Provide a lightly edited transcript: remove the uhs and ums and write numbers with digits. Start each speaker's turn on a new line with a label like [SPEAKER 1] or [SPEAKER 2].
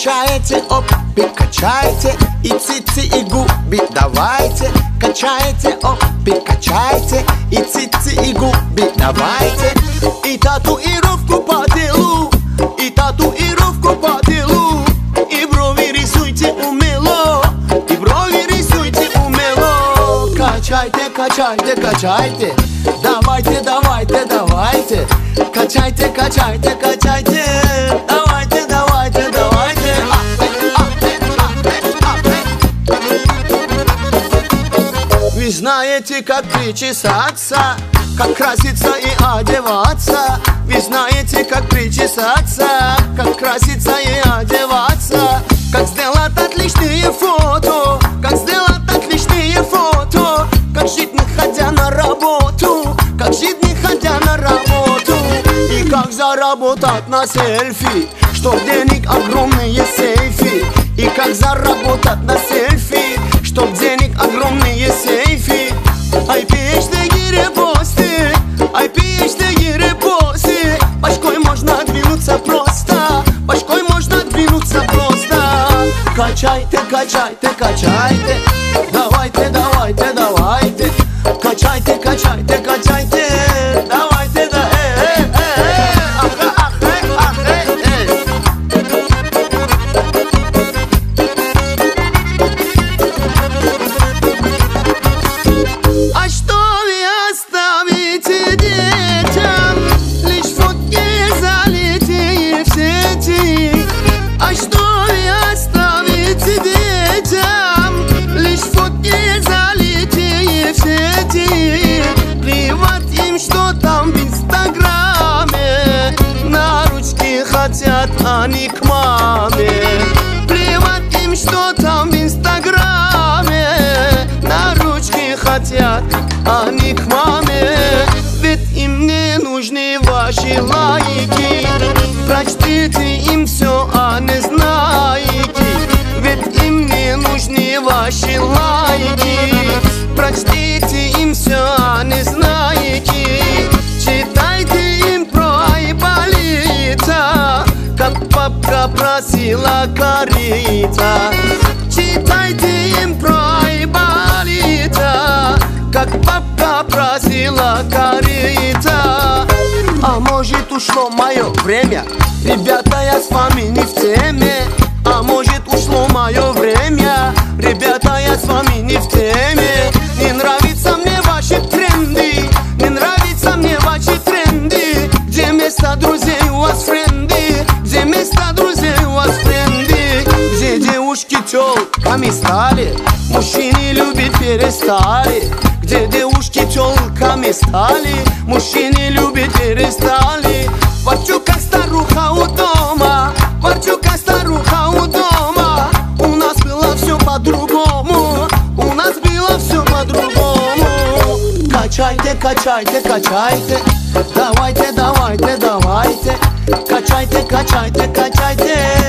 [SPEAKER 1] Качаете, оп, и качайте, и цицы, и губи давайте. Качаете, оп, и качайте, и цицы, и губи давайте. И татуировку по телу, и татуировку по телу, и брови рисуйте умело, и брови рисуйте умело. Качайте, качайте, качайте, давайте, давайте, давайте. Качайте, качайте, качайте, давайте, давайте, давайте. Вы знаете, как причесаться, как краситься и одеваться. Вы знаете, как причесаться, как краситься и одеваться. Как сделать отличные фото, как сделать отличные фото. Как жить, не ходя на работу, как жить, не ходя на работу. И как заработать на селфи, чтоб денег огромные сейфи. И как заработать на селфи, чтоб денег огромные сейфи. Ай, пишите репосты, ай, пишите репосты. Башкой можно двинуться просто, башкой можно двинуться просто. Качайте, качайте, качайте, давайте, давайте, давайте. Качайте, качайте, качайте, давайте, да, А что вы оставите детям? Лишь фотки залитые в сети. А что вы оставите детям? Лишь фотки залитые в сети. Плевать им, что там в инстаграме. На ручки хотят они к маме. Плевать им, что там в инстаграме. На ручки хотят они к маме. Ведь им не нужны ваши лайки. Прочтите им все, а не знаете. Ведь им не нужны ваши лайки. Прочтите им все, а не знаете. Читайте им про Айболита, как папка просила корита. Читайте им про Айболита, как папка просила корита. А может, ушло мое время? Ребята, я с вами не в теме. А может, ушло мое время? Ребята, я с вами не в теме. Не нравятся мне ваши тренды, не нравятся мне ваши тренды. Где место друзей у вас френды? Где место друзей у вас френды? Где девушки тёлками стали, мужчины любить перестали. Где девушки тёлками стали, мужчины любить перестали. Ворчу, как старуха у дома, ворчу, как старуха у дома. У нас было все по-другому, у нас было все по-другому. Качайте, качайте, качайте, давайте, давайте, давайте. Качайте, качайте, качайте.